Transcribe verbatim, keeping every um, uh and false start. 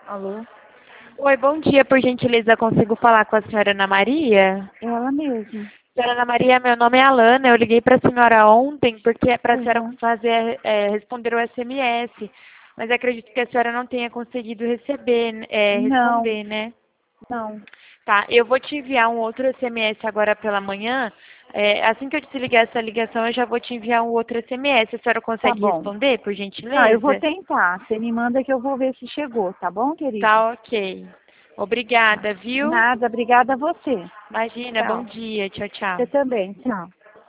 Alô? Oi, bom dia. Por gentileza, consigo falar com a senhora Ana Maria? Ela mesma. Senhora Ana Maria, meu nome é Alana. Eu liguei para a senhora ontem porque é para a senhora Uhum. fazer, é, responder o S M S. Mas acredito que a senhora não tenha conseguido receber, é, Não, responder, né? não. Tá, eu vou te enviar um outro S M S agora pela manhã. É, assim que eu desligar essa ligação, eu já vou te enviar um outro S M S. A senhora Tá consegue bom. responder, por Tá, eu vou gentileza? tentar. Você me manda que eu vou ver se chegou, tá bom, querido? Tá, ok. Tá. Obrigada, viu? Nada, obrigada a você. Imagina, bom Tchau. dia. Tchau, tchau. Você também, tchau.